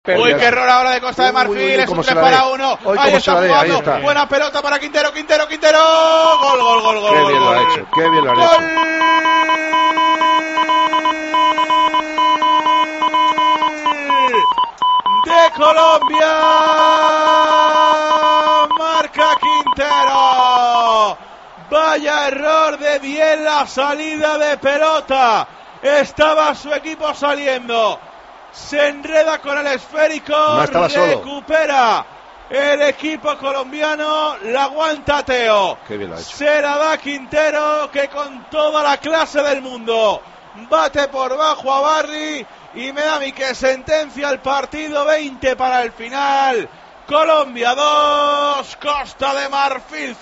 Uy, qué error ahora de Costa de Marfil, es un 3-1. Ahí está jugando, buena pelota para Quintero. Gol. Qué bien lo ha hecho, qué bien lo ha hecho. De Colombia, marca Quintero. Vaya error de bien la salida de pelota. Estaba su equipo saliendo. Se enreda con el esférico, no estaba recupera el equipo colombiano, la aguanta Teo. Qué bien lo ha hecho. Se la da Quintero, que con toda la clase del mundo bate por bajo a Barry y me da a mí que sentencia el partido. 20 para el final. Colombia 2, Costa de Marfil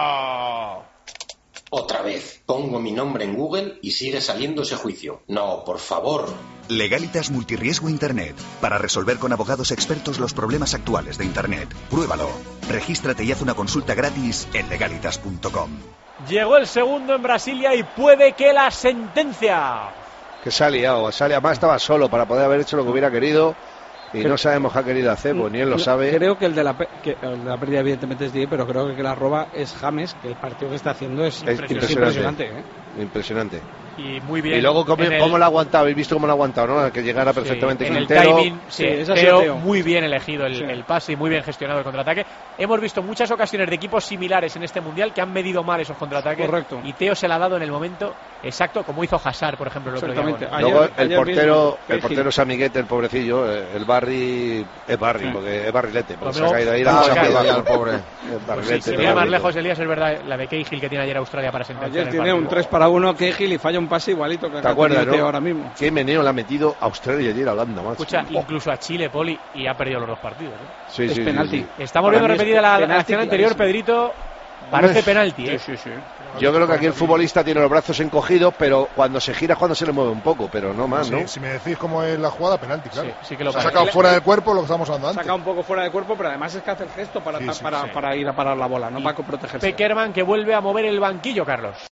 0. Otra vez, pongo mi nombre en Google y sigue saliendo ese juicio. No, por favor. Legalitas Multirriesgo Internet. Para resolver con abogados expertos los problemas actuales de Internet. Pruébalo. Regístrate y haz una consulta gratis en legalitas.com. Llegó el segundo en Brasilia y puede que la sentencia. Que se ha liado. Además estaba solo para poder haber hecho lo que hubiera querido. Y no sabemos qué ha querido hacer, pues ni él lo sabe. Creo que el de la pérdida evidentemente es Diego, pero creo que la roba es James, que el partido que está haciendo es impresionante. Impresionante. Y muy bien. Y luego cómo lo ha aguantado, habéis visto cómo lo ha aguantado, ¿no? Que llegara perfectamente Quintero. El timing, Teo, muy bien elegido el pase y muy bien gestionado el contraataque. Hemos visto muchas ocasiones de equipos similares en este mundial que han medido mal esos contraataques. Correcto. Y Teo se la ha dado en el momento exacto, como hizo Hazard, por ejemplo, el otro día. Luego el portero Samiguete, el pobrecillo, el Barry es Barry, porque es barrilete, porque se ha caído ahí el pobre. Si mira más lejos, Elías, es verdad, la de Cahill que tiene ayer Australia para sentenciar. Ayer tiene un 3-1 Cahill y falla un pase igualito que ¿te acuerdas, no? Ahora mismo. Qué meneo le ha metido a Australia ayer hablando más. Escucha, incluso a Chile, Poli, y ha perdido los dos partidos. Sí, es penalti. Sí. Estamos viendo repetida la acción anterior, Pedrito. Parece penalti, ¿eh? Sí. Yo creo que aquí el futbolista tiene los brazos encogidos, pero cuando se gira es cuando se le mueve un poco, pero no más, ¿no? Si me decís cómo es la jugada, penalti, claro. Sí que lo ha sacado fuera del cuerpo lo que estamos hablando antes. Saca un poco fuera de cuerpo, pero además es que hace el gesto para ir a parar la bola, no para protegerse. Pekerman que vuelve a mover el banquillo, Carlos.